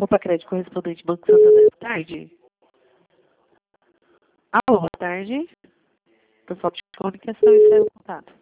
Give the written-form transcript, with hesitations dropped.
Opa, crédito correspondente Banco Santander. Boa tarde. Alô, boa tarde. Por falta de comunicação, isso é o contato.